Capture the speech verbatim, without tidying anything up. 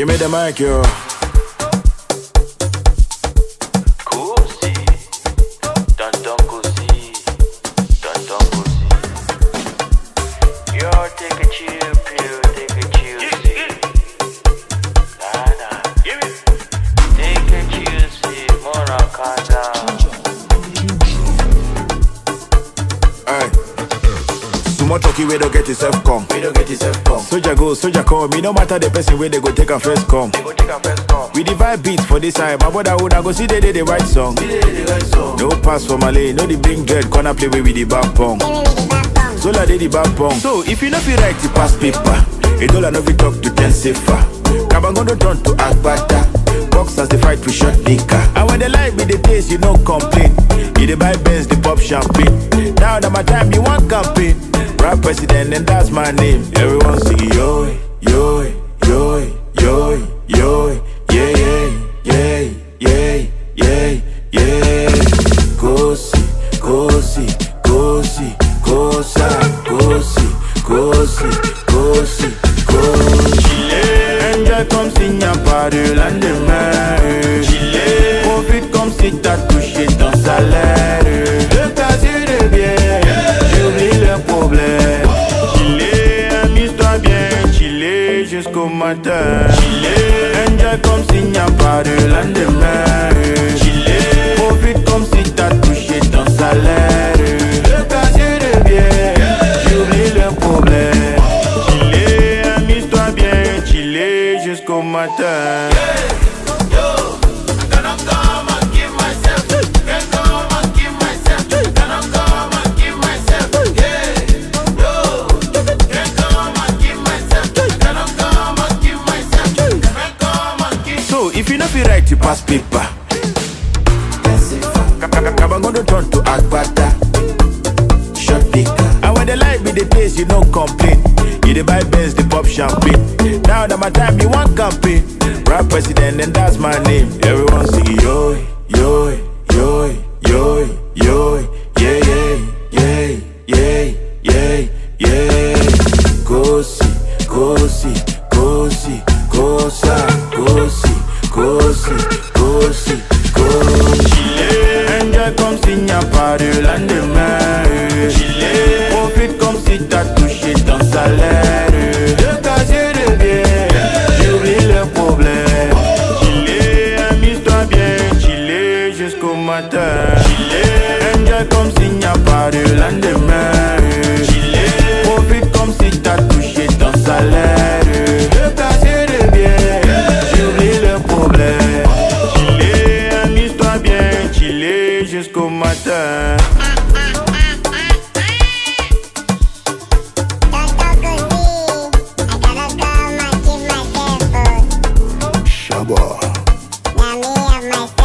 Give me the mic, yo. Cozy, dun dun cozy, dun dun cozy. Yo, take a chill pill, take a chill pill. Nah, nah. Take a chill pill, more calm down. Aye. Too much talking, we don't get yourself come. We don't get yourself come. Soldier go, soldier come. Me no matter the person where they go take a first come. They go take a first come. We divide beats for this side. My brother would I go see they did the right song. We did the right song. No pass for Malay, no the bring dread. Corner play with the back pong. Zola did the back pong. So if you know fi write the pass paper, a dollar no fi talk to ten safer. Kabango don't turn to Agbada. Boxers they fight with short liquor. And when they like me the taste, you no complain. You dey buy Benz, they pop champagne. Now that my time, you want campaign. Rap president, and that's my name. Everyone sing yo, yo, yo, yo, yo, yeah, yeah, yeah, yeah, yeah, yeah. Go see, go see, go see, go see, go see, go see, go see, go see. Angel come sing ya pas de lendemain. Profite comme si t'as touché ton salaire. Le casier de bien, j'oublie le problème. Chiller, amuse-toi bien, chiller jusqu'au matin. Angel comme s'il n'y a pas de lendemain. Profite comme si t'as touché ton salaire. Le casier de bien, j'oublie le problème. Chiller, amuse-toi bien, chiller jusqu'au matin. If you know fi write, you pass paper. Kabango don't turn to Agbada. Short liquor. And when they like me the taste, you no complain. You dey buy Benz, they pop champagne. Now that my time, you want campaign. Rap president, and that's my name. Everyone sing yo, yo, yo, yo, yo, yeah, yeah, yeah, yeah, yeah, yeah. Go see, go see, go see, go see, go see. Go see, go see, go chiller. Angel comme s'il n'y a pas de lendemain. Chiller. Profite comme si t'as touché ton salaire. Le casier de bien, j'oublie le problème. Chiller, amuse-toi bien, chiller jusqu'au matin. Chiller. Angel comme s'il n'y a pas de lendemain. Chiller. Profite comme si t'as touché ton salaire. Le casier de bien, j'oublie le problème. Chiller, amuse-toi bien, chiller jusqu'au matin. Shabba.